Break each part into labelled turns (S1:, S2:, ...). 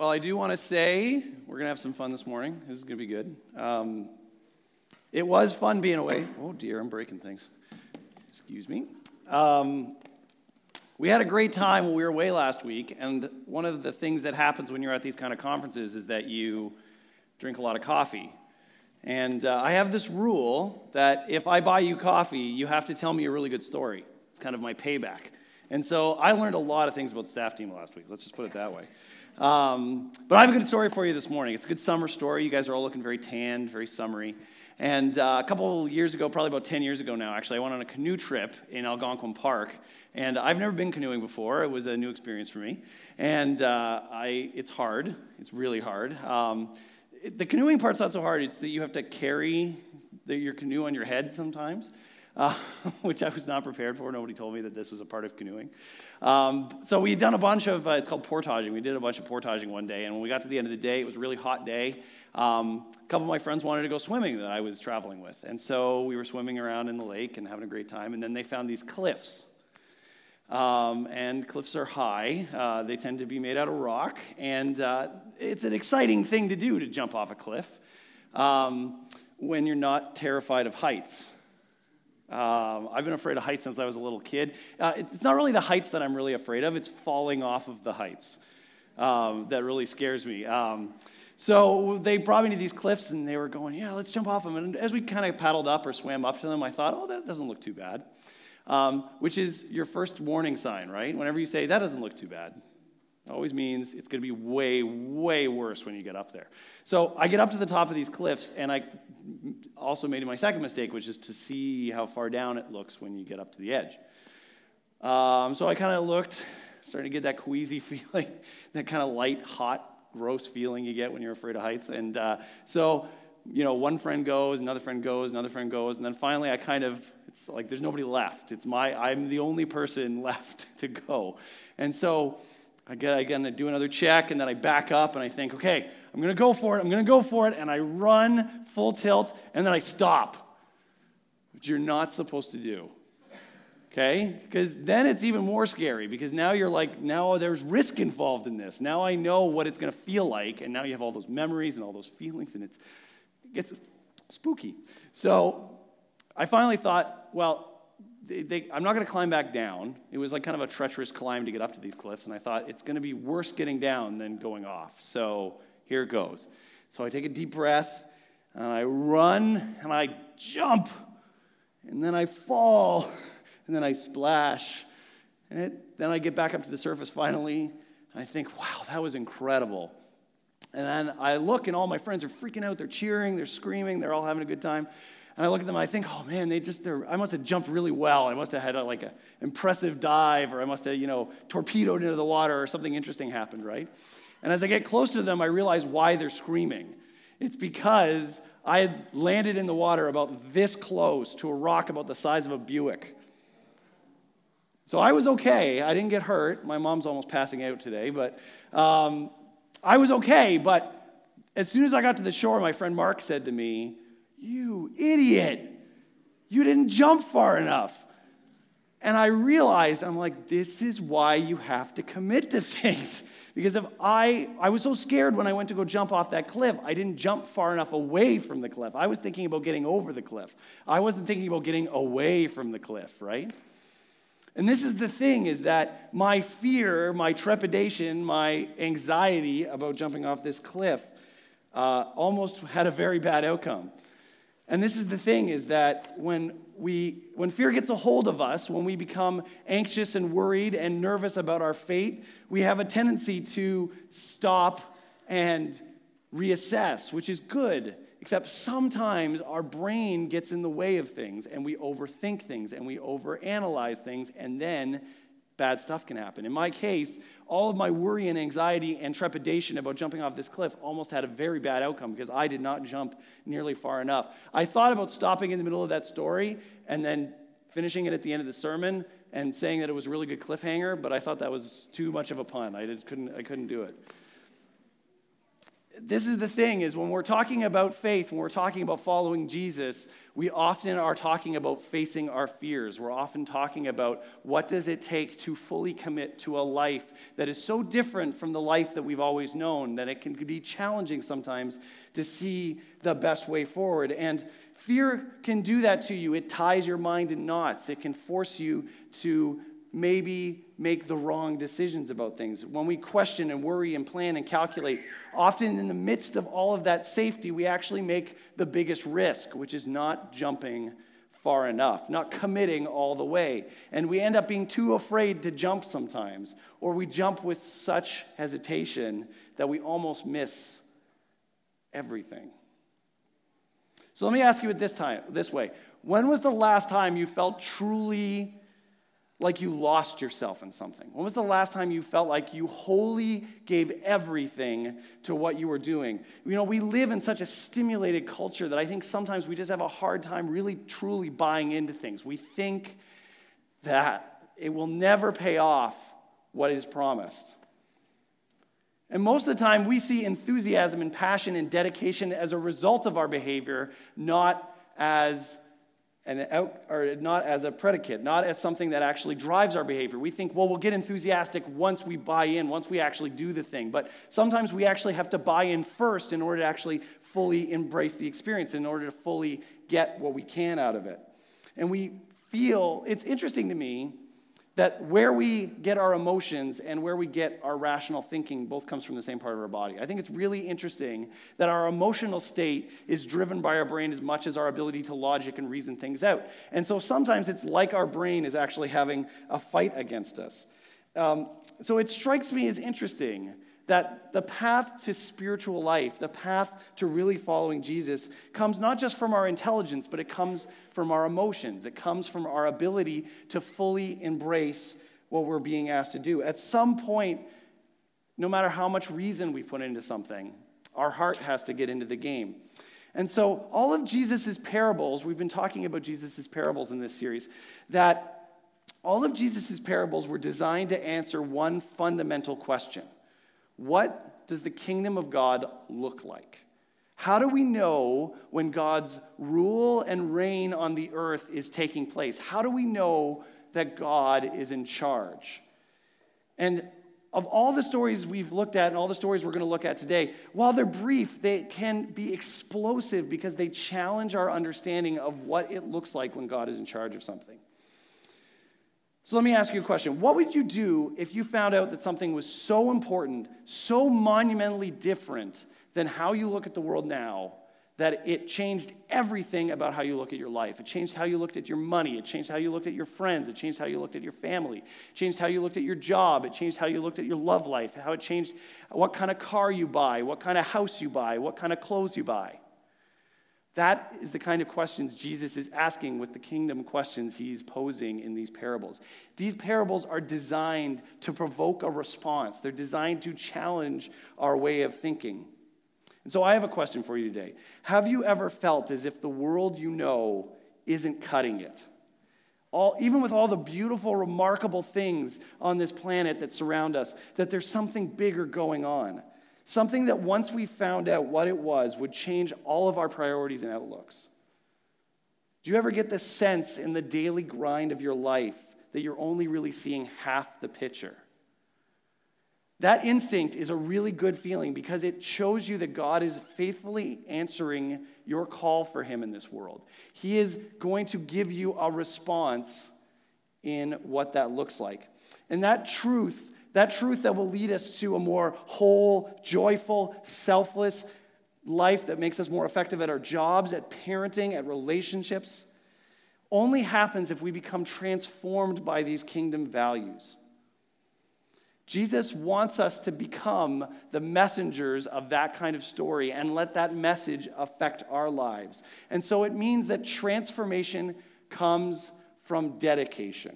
S1: Well, I do want to say we're going to have some fun this morning. This is going to be good. It was fun being away. Oh, dear, I'm breaking things. Excuse me. We had a great time when we were away last week, and one of the things that happens when you're at these kind of conferences is that you drink a lot of coffee. And I have this rule that if I buy you coffee, you have to tell me a really good story. It's kind of my payback. And so I learned a lot of things about the staff team last week. Let's just put it that way. But I have a good story for you this morning. It's a good summer story. You guys are all looking very tanned, very summery. And a couple years ago, probably about 10 years ago now, actually, I went on a canoe trip in Algonquin Park. And I've never been canoeing before. It was a new experience for me. And it's hard. It's really hard. The canoeing part's not so hard. It's that you have to carry your canoe on your head sometimes, which I was not prepared for. Nobody told me that this was a part of canoeing. So we had done a bunch of, it's called portaging. We did a bunch of portaging one day, and when we got to the end of the day, it was a really hot day. A couple of my friends wanted to go swimming that I was traveling with, and so we were swimming around in the lake and having a great time, and then they found these cliffs. And cliffs are high. They tend to be made out of rock, and it's an exciting thing to do to jump off a cliff when you're not terrified of heights. I've been afraid of heights since I was a little kid. It's not really the heights that I'm really afraid of. It's falling off of the heights that really scares me. So they brought me to these cliffs, and they were going, yeah, let's jump off them. And as we kind of paddled up or swam up to them, I thought, oh, that doesn't look too bad, which is your first warning sign, right? Whenever you say, that doesn't look too bad, it always means it's going to be way, way worse when you get up there. So I get up to the top of these cliffs, and I also made my second mistake, which is to see how far down it looks when you get up to the edge. So I kind of looked, starting to get that queasy feeling, that kind of light, hot, gross feeling you get when you're afraid of heights. And so, one friend goes, another friend goes, another friend goes, and then finally it's like there's nobody left. I'm the only person left to go. And so I do another check, and then I back up, and I think, okay, I'm going to go for it, and I run full tilt, and then I stop, which you're not supposed to do, okay? Because then it's even more scary, because now you're like, now there's risk involved in this. Now I know what it's going to feel like, and now you have all those memories and all those feelings, and it gets spooky. So I finally thought, well, I'm not going to climb back down. It was like kind of a treacherous climb to get up to these cliffs, and I thought it's going to be worse getting down than going off. So here it goes. So I take a deep breath, and I run, and I jump, and then I fall, and then I splash, and then I get back up to the surface finally, and I think, wow, that was incredible. And then I look, and all my friends are freaking out. They're cheering, they're screaming, they're all having a good time. And I look at them and I think, oh man, I must have jumped really well. I must have had an impressive dive, or I must have, torpedoed into the water, or something interesting happened, right? And as I get closer to them, I realize why they're screaming. It's because I had landed in the water about this close to a rock about the size of a Buick. So I was okay. I didn't get hurt. My mom's almost passing out today, but I was okay. But as soon as I got to the shore, my friend Mark said to me, "You idiot, you didn't jump far enough." And I realized, I'm like, this is why you have to commit to things. Because if I was so scared when I went to go jump off that cliff, I didn't jump far enough away from the cliff. I was thinking about getting over the cliff. I wasn't thinking about getting away from the cliff, right? And this is the thing, is that my fear, my trepidation, my anxiety about jumping off this cliff almost had a very bad outcome. And this is the thing, is that when fear gets a hold of us, when we become anxious and worried and nervous about our fate, we have a tendency to stop and reassess, which is good. Except sometimes our brain gets in the way of things, and we overthink things, and we overanalyze things, and then bad stuff can happen. In my case, all of my worry and anxiety and trepidation about jumping off this cliff almost had a very bad outcome, because I did not jump nearly far enough. I thought about stopping in the middle of that story and then finishing it at the end of the sermon and saying that it was a really good cliffhanger, but I thought that was too much of a pun. I couldn't do it. this is the thing, is when we're talking about faith, when we're talking about following Jesus, we often are talking about facing our fears. We're often talking about what does it take to fully commit to a life that is so different from the life that we've always known that it can be challenging sometimes to see the best way forward. And fear can do that to you. It ties your mind in knots. It can force you to maybe make the wrong decisions about things. When we question and worry and plan and calculate, often in the midst of all of that safety, we actually make the biggest risk, which is not jumping far enough, not committing all the way. And we end up being too afraid to jump sometimes, or we jump with such hesitation that we almost miss everything. So let me ask you it this way. When was the last time you felt truly like you lost yourself in something? When was the last time you felt like you wholly gave everything to what you were doing? You know, we live in such a stimulated culture that I think sometimes we just have a hard time really truly buying into things. We think that it will never pay off what is promised. And most of the time we see enthusiasm and passion and dedication as a result of our behavior, not as not as a predicate, not as something that actually drives our behavior. We think, well, we'll get enthusiastic once we buy in, once we actually do the thing. But sometimes we actually have to buy in first in order to actually fully embrace the experience, in order to fully get what we can out of it. And we feel, it's interesting to me that where we get our emotions and where we get our rational thinking both comes from the same part of our body. I think it's really interesting that our emotional state is driven by our brain as much as our ability to logic and reason things out. And so sometimes it's like our brain is actually having a fight against us. So it strikes me as interesting that the path to spiritual life, the path to really following Jesus, comes not just from our intelligence, but it comes from our emotions. It comes from our ability to fully embrace what we're being asked to do. At some point, no matter how much reason we put into something, our heart has to get into the game. And so all of Jesus' parables, we've been talking about Jesus' parables in this series, that all of Jesus' parables were designed to answer one fundamental question. What does the kingdom of God look like? How do we know when God's rule and reign on the earth is taking place? How do we know that God is in charge? And of all the stories we've looked at and all the stories we're going to look at today, while they're brief, they can be explosive because they challenge our understanding of what it looks like when God is in charge of something. So let me ask you a question. What would you do if you found out that something was so important, so monumentally different than how you look at the world now, that it changed everything about how you look at your life? It changed how you looked at your money. It changed how you looked at your friends. It changed how you looked at your family. It changed how you looked at your job. It changed how you looked at your love life, how it changed what kind of car you buy, what kind of house you buy, what kind of clothes you buy. That is the kind of questions Jesus is asking with the kingdom questions he's posing in these parables. These parables are designed to provoke a response. They're designed to challenge our way of thinking. And so I have a question for you today. Have you ever felt as if the world you know isn't cutting it? Even with all the beautiful, remarkable things on this planet that surround us, that there's something bigger going on? Something that once we found out what it was would change all of our priorities and outlooks. Do you ever get the sense in the daily grind of your life that you're only really seeing half the picture? That instinct is a really good feeling because it shows you that God is faithfully answering your call for him in this world. He is going to give you a response in what that looks like. And that truth that will lead us to a more whole, joyful, selfless life that makes us more effective at our jobs, at parenting, at relationships, only happens if we become transformed by these kingdom values. Jesus wants us to become the messengers of that kind of story and let that message affect our lives. And so it means that transformation comes from dedication.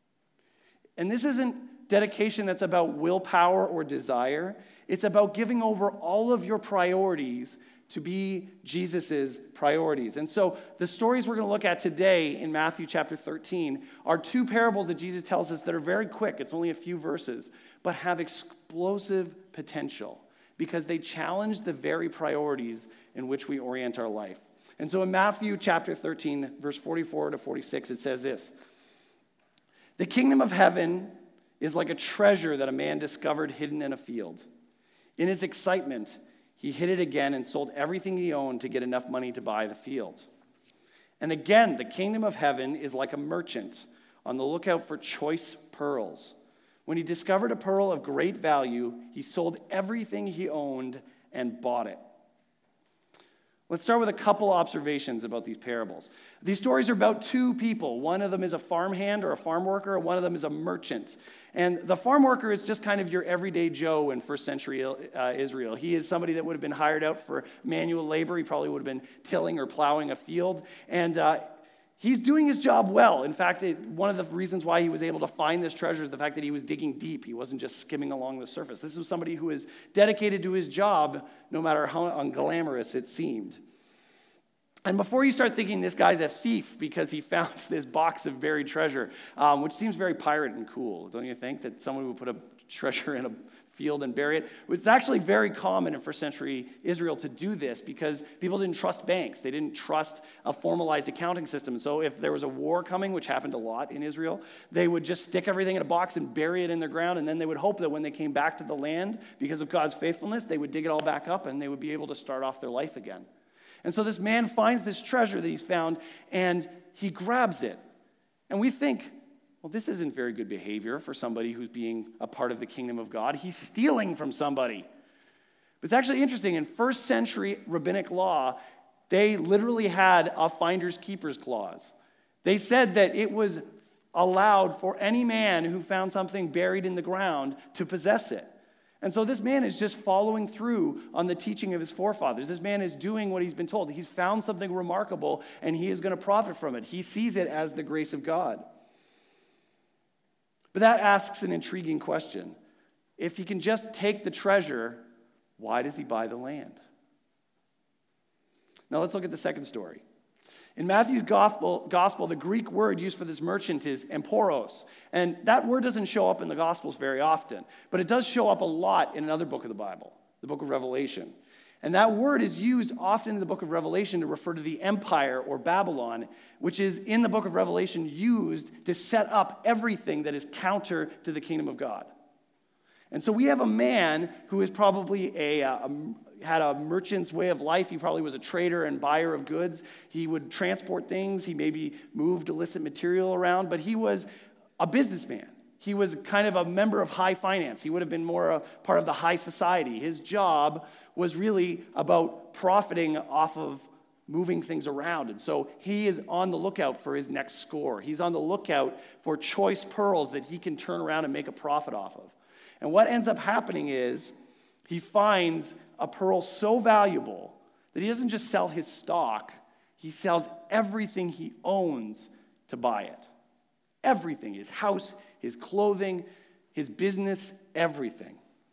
S1: And this isn't dedication that's about willpower or desire. It's about giving over all of your priorities to be Jesus's priorities. And so the stories we're going to look at today in Matthew chapter 13 are two parables that Jesus tells us that are very quick. It's only a few verses, but have explosive potential. because they challenge the very priorities in which we orient our life. And so in Matthew chapter 13, verse 44 to 46, it says this: "The kingdom of heaven is like a treasure that a man discovered hidden in a field. In his excitement, he hid it again and sold everything he owned to get enough money to buy the field. And again, the kingdom of heaven is like a merchant on the lookout for choice pearls. When he discovered a pearl of great value, he sold everything he owned and bought it." Let's start with a couple observations about these parables. These stories are about two people. One of them is a farmhand or a farm worker, and one of them is a merchant. And the farm worker is just kind of your everyday Joe in first century Israel. He is somebody that would have been hired out for manual labor. He probably would have been tilling or plowing a field. And he's doing his job well. In fact, one of the reasons why he was able to find this treasure is the fact that he was digging deep. He wasn't just skimming along the surface. This was somebody who is dedicated to his job, no matter how unglamorous it seemed. And before you start thinking this guy's a thief because he found this box of buried treasure, which seems very pirate and cool, don't you think, that someone would put a treasure in a field and bury it? It's actually very common in first century Israel to do this because people didn't trust banks. They didn't trust a formalized accounting system. So if there was a war coming, which happened a lot in Israel, they would just stick everything in a box and bury it in the ground, and then they would hope that when they came back to the land, because of God's faithfulness, they would dig it all back up and they would be able to start off their life again. And so this man finds this treasure that he's found, and he grabs it. And we think, well, this isn't very good behavior for somebody who's being a part of the kingdom of God. He's stealing from somebody. But it's actually interesting. In first century rabbinic law, they literally had a finder's keeper's clause. They said that it was allowed for any man who found something buried in the ground to possess it. And so this man is just following through on the teaching of his forefathers. This man is doing what he's been told. He's found something remarkable, and he is going to profit from it. He sees it as the grace of God. But that asks an intriguing question. If he can just take the treasure, why does he buy the land? Now let's look at the second story. In Matthew's gospel, the Greek word used for this merchant is emporos. And that word doesn't show up in the Gospels very often, but it does show up a lot in another book of the Bible, the book of Revelation. And that word is used often in the book of Revelation to refer to the empire or Babylon, which is in the book of Revelation used to set up everything that is counter to the kingdom of God. And so we have a man who is probably had a merchant's way of life. He probably was a trader and buyer of goods. He would transport things. He maybe moved illicit material around, but he was a businessman. He was kind of a member of high finance. He would have been more a part of the high society. His job was really about profiting off of moving things around. And so he is on the lookout for his next score. He's on the lookout for choice pearls that he can turn around and make a profit off of. And what ends up happening is he finds a pearl so valuable that he doesn't just sell his stock, he sells everything he owns to buy it. Everything, his house, his clothing, his business, everything.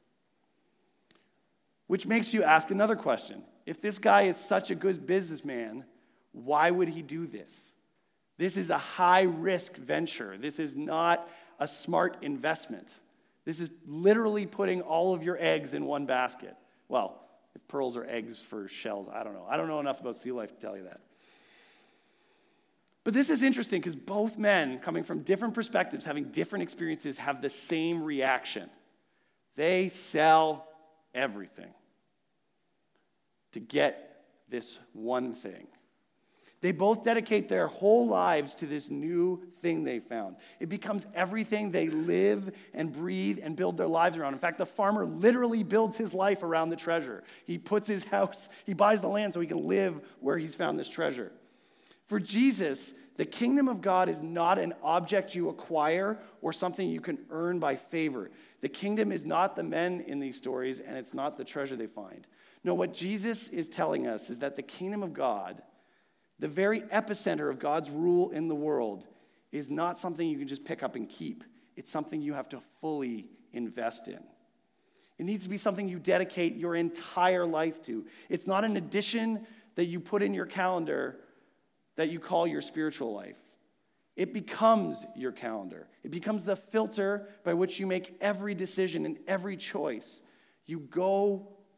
S1: Which makes you ask another question. If this guy is such a good businessman, why would he do this? This is a high-risk venture. This is not a smart investment. This is literally putting all of your eggs in one basket. Well, if pearls are eggs for shells, I don't know. I don't know enough about sea life to tell you that. But this is interesting because both men, coming from different perspectives, having different experiences, have the same reaction. They sell everything to get this one thing. They both dedicate their whole lives to this new thing they found. It becomes everything they live and breathe and build their lives around. In fact, the farmer literally builds his life around the treasure. He puts his house, he buys the land so he can live where he's found this treasure. For Jesus, the kingdom of God is not an object you acquire or something you can earn by favor. The kingdom is not the men in these stories, and it's not the treasure they find. No, what Jesus is telling us is that the kingdom of God, the very epicenter of God's rule in the world, is not something you can just pick up and keep. It's something you have to fully invest in. It needs to be something you dedicate your entire life to. It's not an addition that you put in your calendar that you call your spiritual life. It becomes your calendar. It becomes the filter by which you make every decision and every choice. You go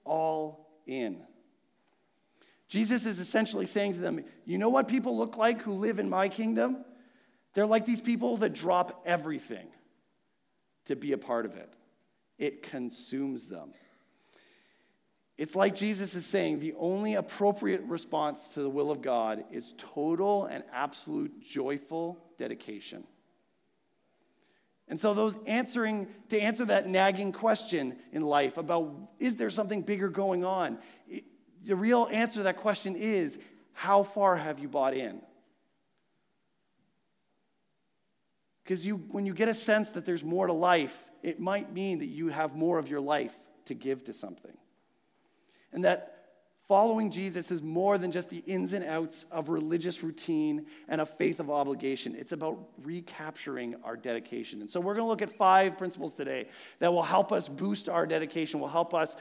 S1: all in. Jesus is essentially saying to them, you know what people look like who live in my kingdom? They're like these people that drop everything to be a part of it. It consumes them. It's like Jesus is saying the only appropriate response to the will of God is total and absolute joyful dedication. And so to answer that nagging question in life about, is there something bigger going on? The real answer to that question is, how far have you bought in? Because when you get a sense that there's more to life, it might mean that you have more of your life to give to something. And that following Jesus is more than just the ins and outs of religious routine and a faith of obligation. It's about recapturing our dedication. And so we're going to look at 5 principles today that will help us boost our dedication, will help us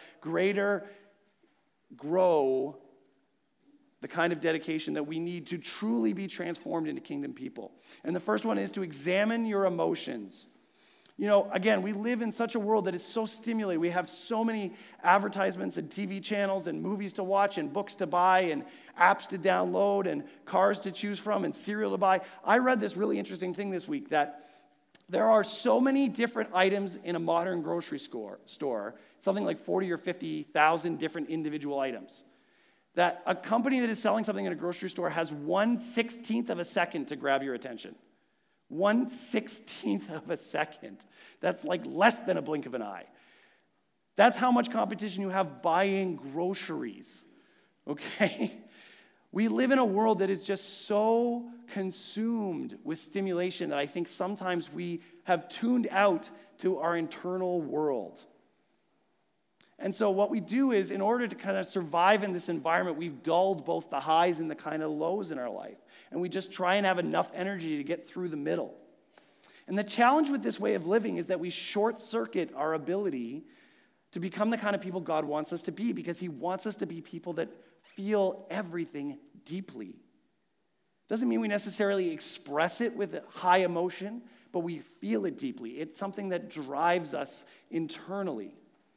S1: grow the kind of dedication that we need to truly be transformed into kingdom people. And the first one is to examine your emotions. You know, again, we live in such a world that is so stimulated. We have so many advertisements and TV channels and movies to watch and books to buy and apps to download and cars to choose from and cereal to buy. I read this really interesting thing this week that there are so many different items in a modern grocery store, something like 40 or 50,000 different individual items, that a company that is selling something in a grocery store has 1/16th of a second to grab your attention. 1/16th of a second. That's like less than a blink of an eye. That's how much competition you have buying groceries, okay? We live in a world that is just so consumed with stimulation that I think sometimes we have tuned out to our internal world. And so what we do is, in order to kind of survive in this environment, we've dulled both the highs and the kind of lows in our life. And we just try and have enough energy to get through the middle. And the challenge with this way of living is that we short-circuit our ability to become the kind of people God wants us to be, because he wants us to be people that feel everything deeply. Doesn't mean we necessarily express it with high emotion, but we feel it deeply. It's something that drives us internally.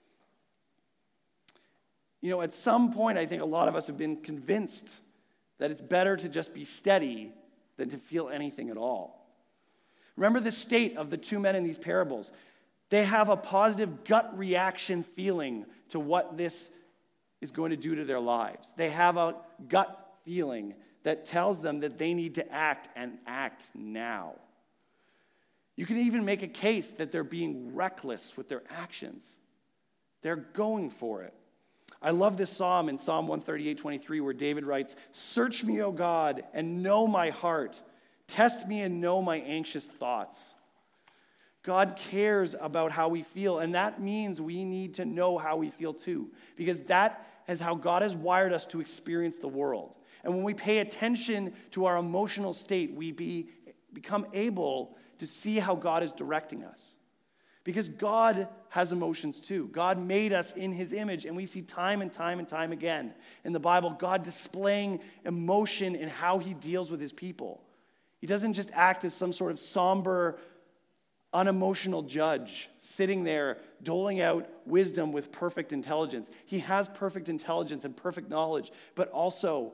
S1: You know, at some point, I think a lot of us have been convinced that it's better to just be steady than to feel anything at all. Remember the state of the 2 men in these parables. They have a positive gut reaction feeling to what this is going to do to their lives. They have a gut feeling that tells them that they need to act, and act now. You can even make a case that they're being reckless with their actions. They're going for it. I love this psalm in Psalm 138:23 where David writes, "Search me, O God, and know my heart. Test me and know my anxious thoughts." God cares about how we feel, and that means we need to know how we feel too, because that is how God has wired us to experience the world. And when we pay attention to our emotional state, we become able to see how God is directing us. Because God has emotions too. God made us in his image, and we see time and time and time again in the Bible God displaying emotion in how he deals with his people. He doesn't just act as some sort of somber, unemotional judge sitting there doling out wisdom with perfect intelligence. He has perfect intelligence and perfect knowledge, but also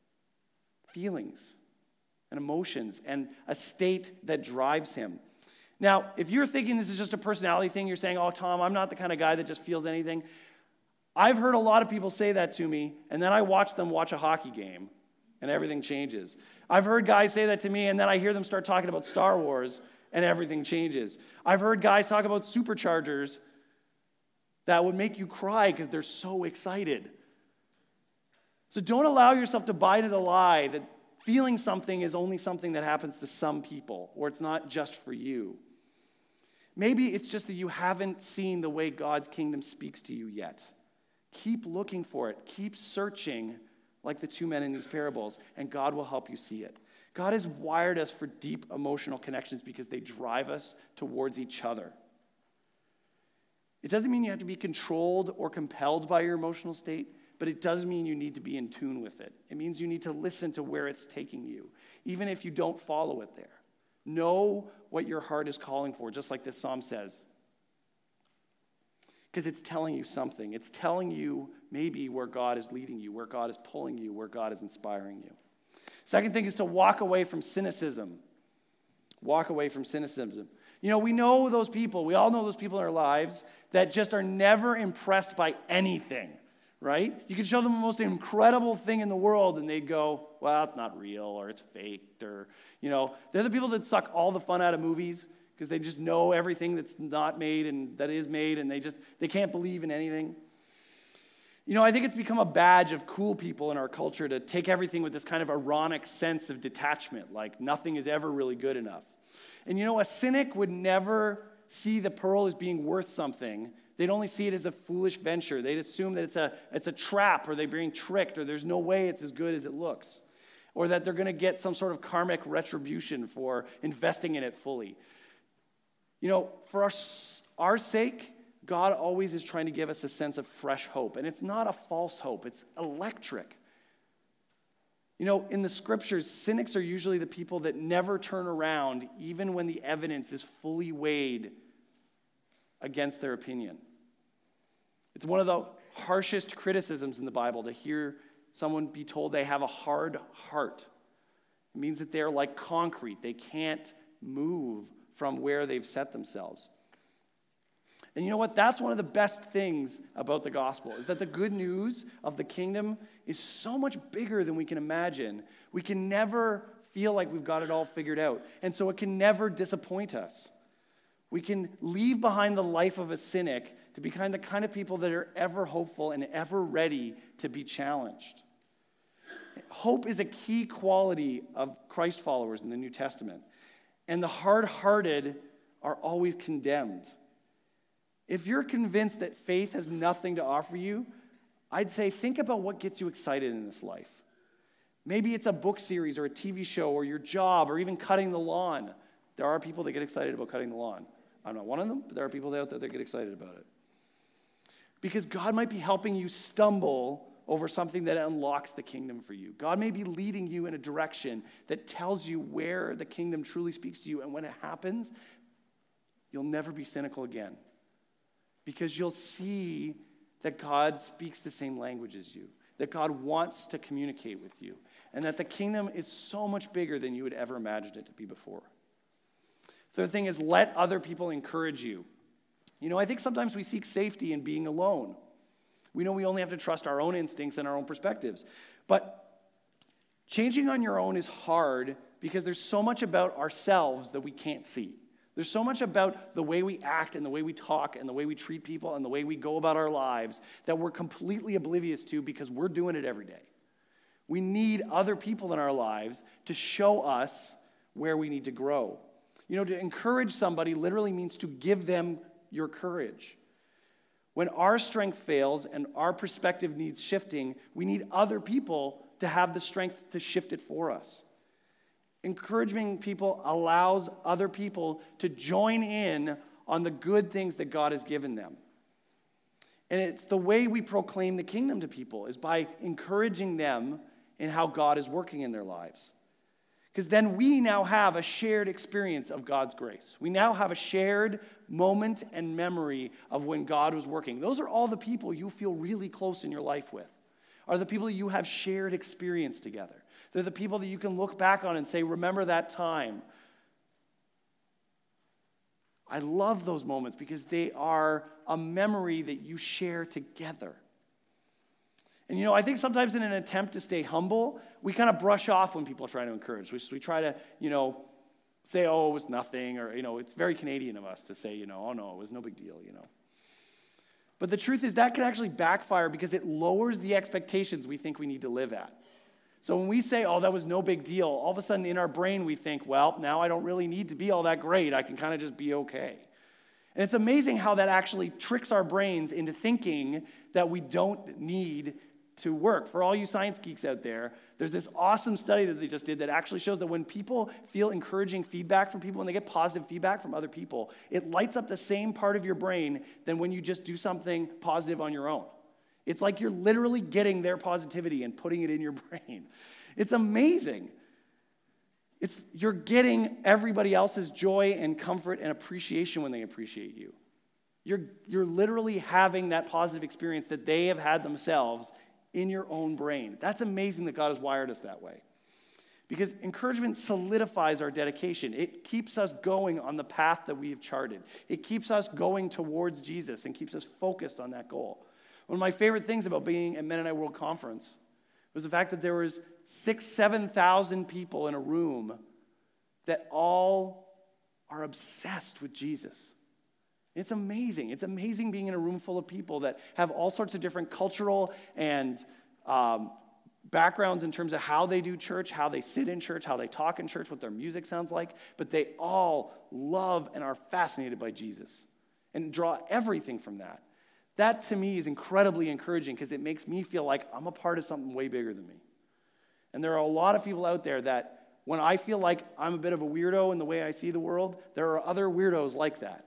S1: feelings and emotions and a state that drives him. Now, if you're thinking this is just a personality thing, you're saying, "Oh, Tom, I'm not the kind of guy that just feels anything." I've heard a lot of people say that to me, and then I watch them watch a hockey game, and everything changes. I've heard guys say that to me, and then I hear them start talking about Star Wars, and everything changes. I've heard guys talk about superchargers that would make you cry because they're so excited. So don't allow yourself to buy into the lie that feeling something is only something that happens to some people, or it's not just for you. Maybe it's just that you haven't seen the way God's kingdom speaks to you yet. Keep looking for it. Keep searching like the 2 men in these parables, and God will help you see it. God has wired us for deep emotional connections because they drive us towards each other. It doesn't mean you have to be controlled or compelled by your emotional state, but it does mean you need to be in tune with it. It means you need to listen to where it's taking you, even if you don't follow it there. Know what your heart is calling for, just like this psalm says. because it's telling you something. It's telling you maybe where God is leading you, where God is pulling you, where God is inspiring you. Second thing is to walk away from cynicism. Walk away from cynicism. You know, we know those people, we all know those people in our lives that just are never impressed by anything, right? You can show them the most incredible thing in the world and they'd go, well, it's not real, or it's faked, or, you know, they're the people that suck all the fun out of movies because they just know everything that's not made and that is made, and they can't believe in anything. You know, I think it's become a badge of cool people in our culture to take everything with this kind of ironic sense of detachment, like nothing is ever really good enough. And you know, a cynic would never see the pearl as being worth something. They'd only see it as a foolish venture. They'd assume that it's a trap, or they're being tricked, or there's no way it's as good as it looks, or that they're going to get some sort of karmic retribution for investing in it fully. You know, for our sake, God always is trying to give us a sense of fresh hope. And it's not a false hope. It's electric. You know, in the scriptures, cynics are usually the people that never turn around even when the evidence is fully weighed against their opinion. It's one of the harshest criticisms in the Bible to hear someone be told they have a hard heart. It means that they're like concrete. They can't move from where they've set themselves. And you know what? That's one of the best things about the gospel, is that the good news of the kingdom is so much bigger than we can imagine. We can never feel like we've got it all figured out. And so it can never disappoint us. We can leave behind the life of a cynic to be the kind of people that are ever hopeful and ever ready to be challenged. Hope is a key quality of Christ followers in the New Testament. And the hard-hearted are always condemned. If you're convinced that faith has nothing to offer you, I'd say think about what gets you excited in this life. Maybe it's a book series or a TV show or your job or even cutting the lawn. There are people that get excited about cutting the lawn. I'm not one of them, but there are people out there that get excited about it. Because God might be helping you stumble over something that unlocks the kingdom for you. God may be leading you in a direction that tells you where the kingdom truly speaks to you. And when it happens, you'll never be cynical again. Because you'll see that God speaks the same language as you, that God wants to communicate with you, and that the kingdom is so much bigger than you would ever imagined it to be before. Third thing is, let other people encourage you. You know, I think sometimes we seek safety in being alone. We know we only have to trust our own instincts and our own perspectives. But changing on your own is hard because there's so much about ourselves that we can't see. There's so much about the way we act and the way we talk and the way we treat people and the way we go about our lives that we're completely oblivious to because we're doing it every day. We need other people in our lives to show us where we need to grow. You know, to encourage somebody literally means to give them your courage. When our strength fails and our perspective needs shifting, we need other people to have the strength to shift it for us. Encouraging people allows other people to join in on the good things that God has given them. And it's the way we proclaim the kingdom to people is by encouraging them in how God is working in their lives. Because then we now have a shared experience of God's grace. We now have a shared moment and memory of when God was working. Those are all the people you feel really close in your life with, are the people you have shared experience together. They're the people that you can look back on and say, remember that time. I love those moments because they are a memory that you share together. And you know, I think sometimes in an attempt to stay humble, we kind of brush off when people are trying to encourage. We try to, say, oh, it was nothing, or, it's very Canadian of us to say, oh no, it was no big deal, But the truth is that can actually backfire because it lowers the expectations we think we need to live at. So when we say, oh, that was no big deal, all of a sudden in our brain we think, well, now I don't really need to be all that great. I can kind of just be okay. And it's amazing how that actually tricks our brains into thinking that we don't need to work. For all you science geeks out there, there's this awesome study that they just did that actually shows that when people feel encouraging feedback from people, when they get positive feedback from other people, it lights up the same part of your brain than when you just do something positive on your own. It's like you're literally getting their positivity and putting it in your brain. It's amazing. You're getting everybody else's joy and comfort and appreciation when they appreciate you. You're literally having that positive experience that they have had themselves in your own brain. That's amazing that God has wired us that way. Because encouragement solidifies our dedication. It keeps us going on the path that we have charted. It keeps us going towards Jesus and keeps us focused on that goal. One of my favorite things about being at Mennonite World Conference was the fact that there was 7,000 people in a room that all are obsessed with Jesus. It's amazing. It's amazing being in a room full of people that have all sorts of different cultural and backgrounds in terms of how they do church, how they sit in church, how they talk in church, what their music sounds like, but they all love and are fascinated by Jesus and draw everything from that. That, to me, is incredibly encouraging because it makes me feel like I'm a part of something way bigger than me. And there are a lot of people out there that when I feel like I'm a bit of a weirdo in the way I see the world, there are other weirdos like that.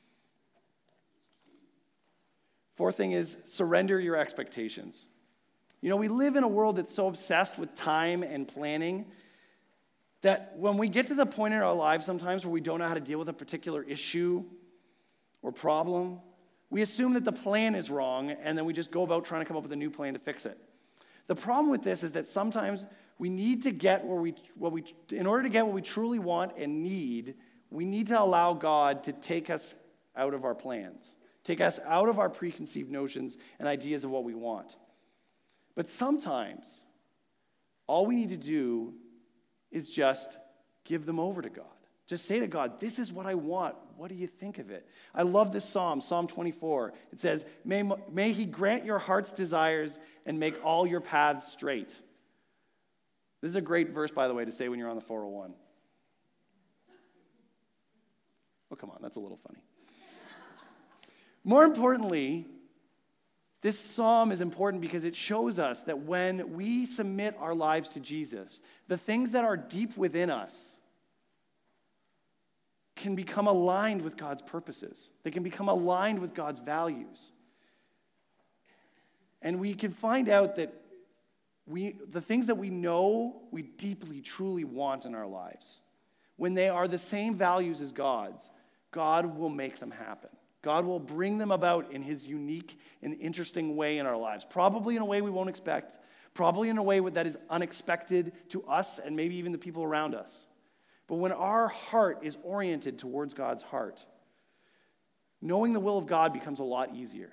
S1: Fourth thing is surrender your expectations. You know, we live in a world that's so obsessed with time and planning that when we get to the point in our lives sometimes where we don't know how to deal with a particular issue or problem, we assume that the plan is wrong and then we just go about trying to come up with a new plan to fix it. The problem with this is that sometimes we need to get in order to get what we truly want and need, we need to allow God to take us out of our plans, take us out of our preconceived notions and ideas of what we want. But sometimes, all we need to do is just give them over to God. Just say to God, this is what I want. What do you think of it? I love this psalm, Psalm 24. It says, may he grant your heart's desires and make all your paths straight. This is a great verse, by the way, to say when you're on the 401. Oh, come on, that's a little funny. More importantly, this psalm is important because it shows us that when we submit our lives to Jesus, the things that are deep within us can become aligned with God's purposes. They can become aligned with God's values. And we can find out that the things that we know we deeply, truly want in our lives, when they are the same values as God's, God will make them happen. God will bring them about in his unique and interesting way in our lives, probably in a way we won't expect, probably in a way that is unexpected to us and maybe even the people around us. But when our heart is oriented towards God's heart, knowing the will of God becomes a lot easier.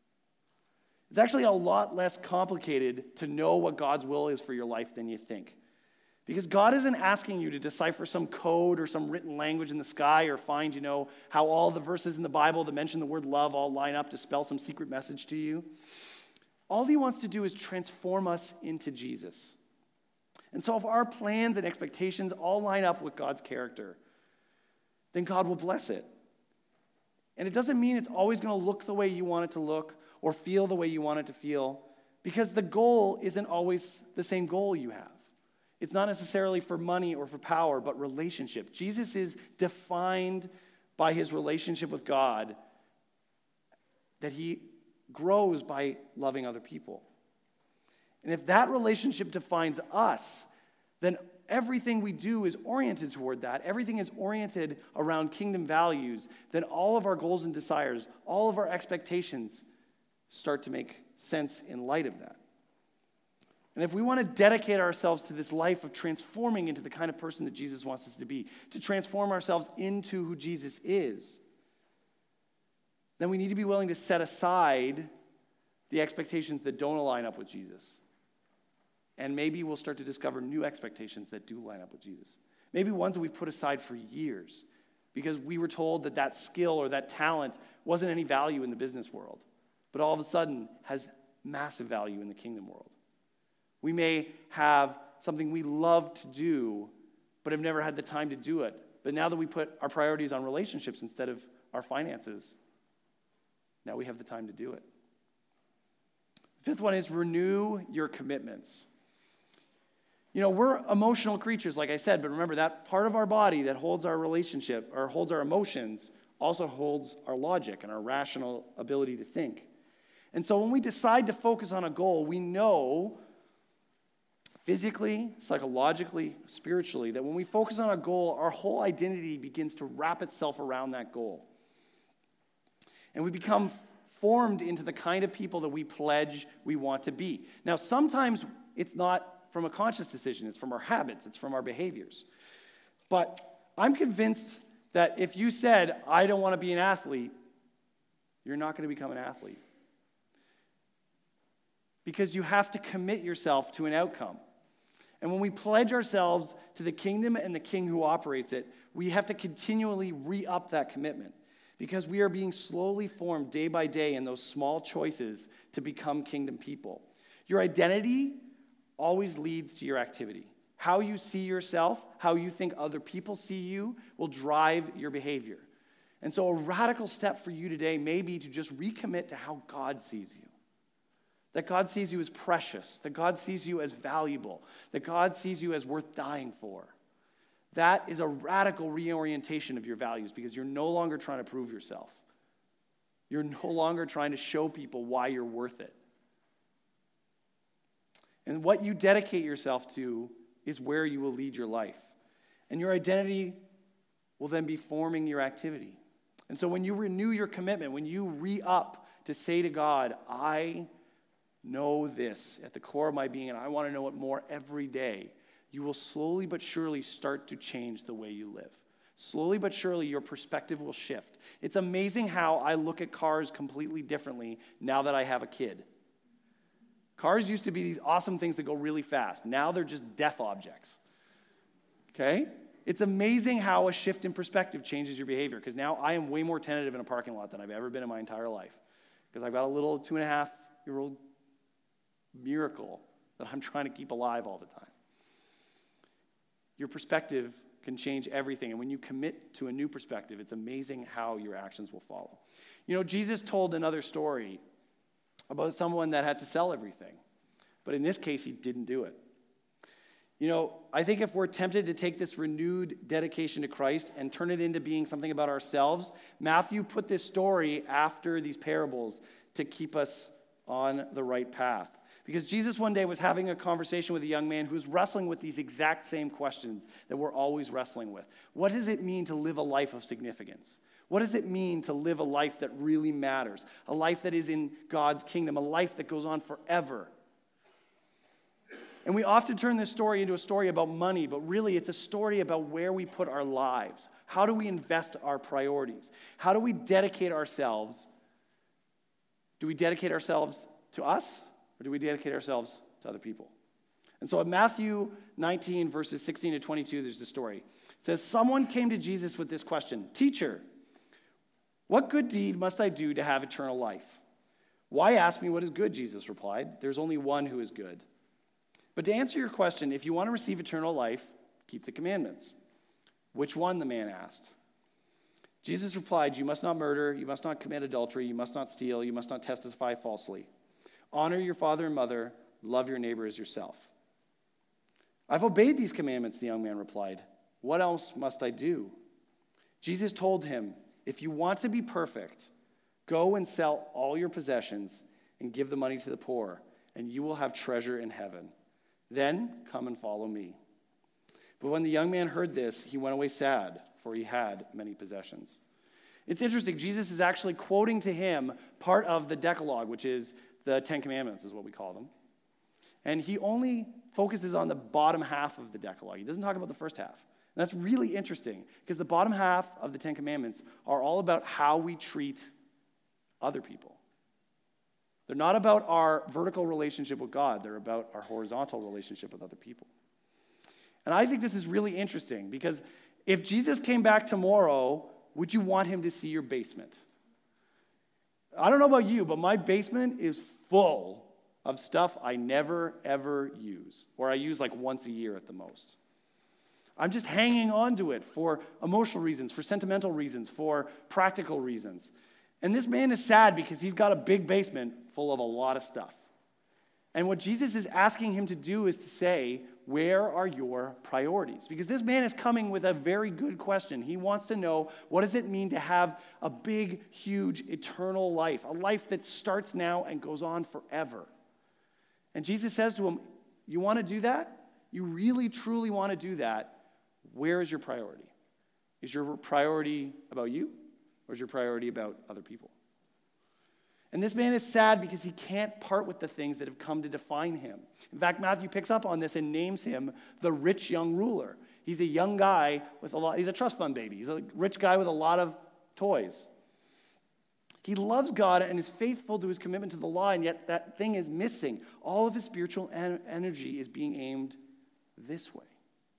S1: It's actually a lot less complicated to know what God's will is for your life than you think. Because God isn't asking you to decipher some code or some written language in the sky or find, how all the verses in the Bible that mention the word love all line up to spell some secret message to you. All he wants to do is transform us into Jesus. And so if our plans and expectations all line up with God's character, then God will bless it. And it doesn't mean it's always going to look the way you want it to look or feel the way you want it to feel, because the goal isn't always the same goal you have. It's not necessarily for money or for power, but relationship. Jesus is defined by his relationship with God, that he grows by loving other people. And if that relationship defines us, then everything we do is oriented toward that. Everything is oriented around kingdom values. Then all of our goals and desires, all of our expectations start to make sense in light of that. And if we want to dedicate ourselves to this life of transforming into the kind of person that Jesus wants us to be, to transform ourselves into who Jesus is, then we need to be willing to set aside the expectations that don't align up with Jesus. And maybe we'll start to discover new expectations that do line up with Jesus. Maybe ones that we've put aside for years because we were told that that skill or that talent wasn't any value in the business world, but all of a sudden has massive value in the kingdom world. We may have something we love to do, but have never had the time to do it. But now that we put our priorities on relationships instead of our finances, now we have the time to do it. The fifth one is renew your commitments. We're emotional creatures, like I said, but remember that part of our body that holds our relationship or holds our emotions also holds our logic and our rational ability to think. And so when we decide to focus on a goal, we know physically, psychologically, spiritually, that when we focus on a goal, our whole identity begins to wrap itself around that goal. And we become formed into the kind of people that we pledge we want to be. Now, sometimes it's not from a conscious decision. It's from our habits. It's from our behaviors. But I'm convinced that if you said, I don't want to be an athlete, you're not going to become an athlete. Because you have to commit yourself to an outcome. And when we pledge ourselves to the kingdom and the king who operates it, we have to continually re-up that commitment. Because we are being slowly formed day by day in those small choices to become kingdom people. Your identity always leads to your activity. How you see yourself, how you think other people see you, will drive your behavior. And so a radical step for you today may be to just recommit to how God sees you. That God sees you as precious, that God sees you as valuable, that God sees you as worth dying for. That is a radical reorientation of your values because you're no longer trying to prove yourself. You're no longer trying to show people why you're worth it. And what you dedicate yourself to is where you will lead your life. And your identity will then be forming your activity. And so when you renew your commitment, when you re-up to say to God, I know this at the core of my being, and I want to know it more every day, you will slowly but surely start to change the way you live. Slowly but surely, your perspective will shift. It's amazing how I look at cars completely differently now that I have a kid. Cars used to be these awesome things that go really fast. Now they're just death objects. Okay? It's amazing how a shift in perspective changes your behavior, because now I am way more tentative in a parking lot than I've ever been in my entire life. Because I've got a little 2.5-year-old miracle that I'm trying to keep alive all the time. Your perspective can change everything. And when you commit to a new perspective, it's amazing how your actions will follow. You know, Jesus told another story about someone that had to sell everything. But in this case, he didn't do it. You know, I think if we're tempted to take this renewed dedication to Christ and turn it into being something about ourselves, Matthew put this story after these parables to keep us on the right path. Because Jesus one day was having a conversation with a young man who was wrestling with these exact same questions that we're always wrestling with. What does it mean to live a life of significance? What does it mean to live a life that really matters? A life that is in God's kingdom, a life that goes on forever. And we often turn this story into a story about money, but really it's a story about where we put our lives. How do we invest our priorities? How do we dedicate ourselves? Do we dedicate ourselves to us? Or do we dedicate ourselves to other people? And so in Matthew 19, verses 16 to 22, there's this story. It says, someone came to Jesus with this question, Teacher, what good deed must I do to have eternal life? Why ask me what is good? Jesus replied. There's only one who is good. But to answer your question, if you want to receive eternal life, keep the commandments. Which one? The man asked. Jesus replied, you must not murder, you must not commit adultery, you must not steal, you must not testify falsely. Honor your father and mother, love your neighbor as yourself. I've obeyed these commandments, the young man replied. What else must I do? Jesus told him, if you want to be perfect, go and sell all your possessions and give the money to the poor, and you will have treasure in heaven. Then come and follow me. But when the young man heard this, he went away sad, for he had many possessions. It's interesting, Jesus is actually quoting to him part of the Decalogue, which is the Ten Commandments is what we call them. And he only focuses on the bottom half of the Decalogue. He doesn't talk about the first half. And that's really interesting because the bottom half of the Ten Commandments are all about how we treat other people. They're not about our vertical relationship with God. They're about our horizontal relationship with other people. And I think this is really interesting because if Jesus came back tomorrow, would you want him to see your basement? I don't know about you, but my basement is full of stuff I never, ever use, or I use like once a year at the most. I'm just hanging on to it for emotional reasons, for sentimental reasons, for practical reasons. And this man is sad because he's got a big basement full of a lot of stuff. And what Jesus is asking him to do is to say, where are your priorities? Because this man is coming with a very good question. He wants to know, what does it mean to have a big, huge, eternal life? A life that starts now and goes on forever. And Jesus says to him, you want to do that? You really, truly want to do that? Where is your priority? Is your priority about you? Or is your priority about other people? And this man is sad because he can't part with the things that have come to define him. In fact, Matthew picks up on this and names him the rich young ruler. He's a young guy with he's a trust fund baby. He's a rich guy with a lot of toys. He loves God and is faithful to his commitment to the law, and yet that thing is missing. All of his spiritual energy is being aimed this way.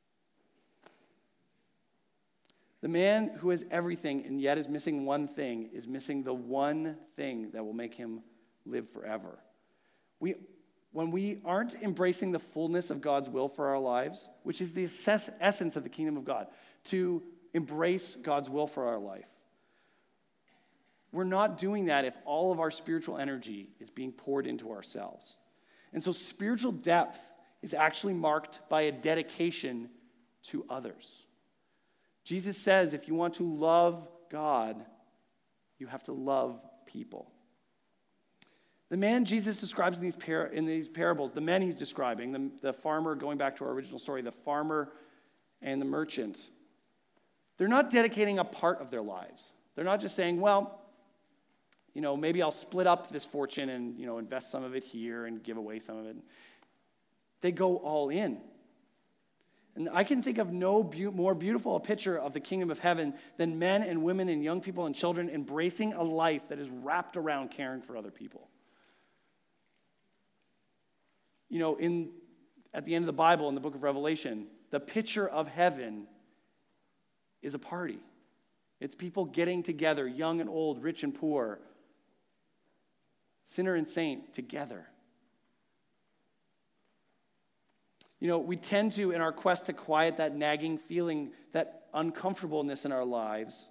S1: The man who has everything and yet is missing one thing is missing the one thing that will make him live forever. When we aren't embracing the fullness of God's will for our lives, which is the essence of the kingdom of God, to embrace God's will for our life, we're not doing that if all of our spiritual energy is being poured into ourselves. And so spiritual depth is actually marked by a dedication to others. Jesus says if you want to love God, you have to love people. The man Jesus describes in these parables, the men he's describing, the farmer, going back to our original story, the farmer and the merchant, they're not dedicating a part of their lives. They're not just saying, well, maybe I'll split up this fortune and, invest some of it here and give away some of it. They go all in. And I can think of no more beautiful a picture of the kingdom of heaven than men and women and young people and children embracing a life that is wrapped around caring for other people. At the end of the Bible, in the book of Revelation, the picture of heaven is a party. It's people getting together, young and old, rich and poor, sinner and saint, together. We tend to, in our quest to quiet that nagging feeling, that uncomfortableness in our lives,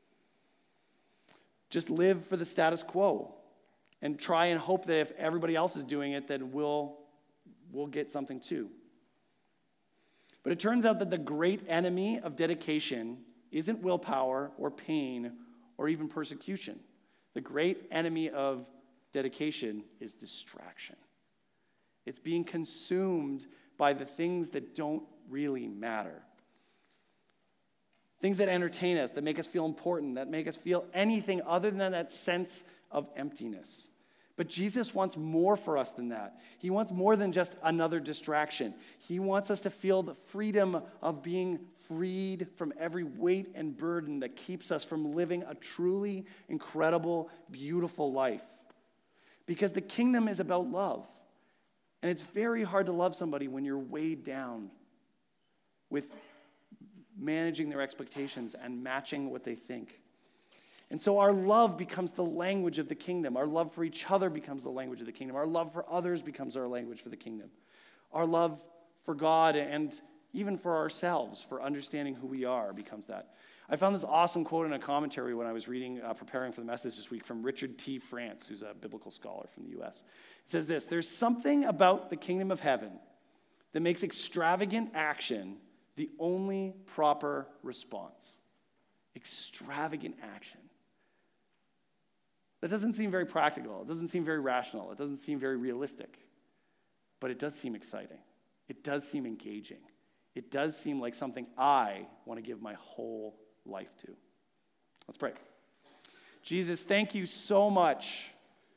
S1: just live for the status quo and try and hope that if everybody else is doing it, then we'll get something too. But it turns out that the great enemy of dedication isn't willpower or pain or even persecution. The great enemy of dedication is distraction. It's being consumed by the things that don't really matter. Things that entertain us, that make us feel important, that make us feel anything other than that sense of emptiness. But Jesus wants more for us than that. He wants more than just another distraction. He wants us to feel the freedom of being freed from every weight and burden that keeps us from living a truly incredible, beautiful life. Because the kingdom is about love. And it's very hard to love somebody when you're weighed down with managing their expectations and matching what they think. And so our love becomes the language of the kingdom. Our love for each other becomes the language of the kingdom. Our love for others becomes our language for the kingdom. Our love for God and even for ourselves, for understanding who we are, becomes that. I found this awesome quote in a commentary when I was preparing for the message this week from Richard T. France, who's a biblical scholar from the U.S. It says this: there's something about the kingdom of heaven that makes extravagant action the only proper response. Extravagant action. That doesn't seem very practical. It doesn't seem very rational. It doesn't seem very realistic. But it does seem exciting. It does seem engaging. It does seem like something I want to give my whole life to. Let's pray. Jesus, thank you so much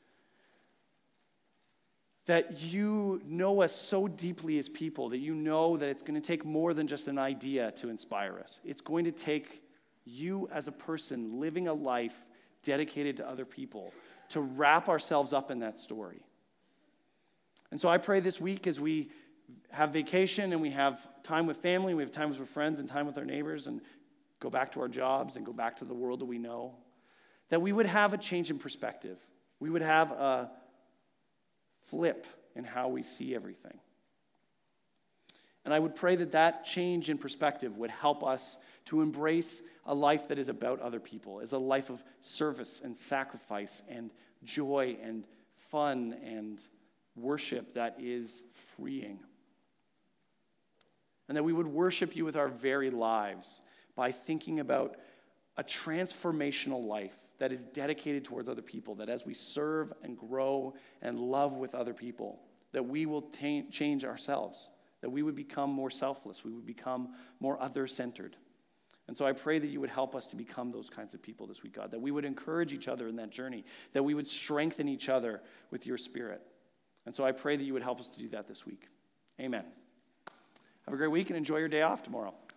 S1: that you know us so deeply as people, that you know that it's going to take more than just an idea to inspire us. It's going to take you as a person living a life dedicated to other people to wrap ourselves up in that story. And so I pray this week as we have vacation and we have time with family, we have time with friends and time with our neighbors and go back to our jobs and go back to the world that we know, that we would have a change in perspective. We would have a flip in how we see everything. And I would pray that that change in perspective would help us to embrace a life that is about other people, is a life of service and sacrifice and joy and fun and worship that is freeing. And that we would worship you with our very lives by thinking about a transformational life that is dedicated towards other people, that as we serve and grow and love with other people, that we will change ourselves, that we would become more selfless, we would become more other-centered, And so I pray that you would help us to become those kinds of people this week, God, that we would encourage each other in that journey, that we would strengthen each other with your Spirit. And so I pray that you would help us to do that this week. Amen. Have a great week and enjoy your day off tomorrow.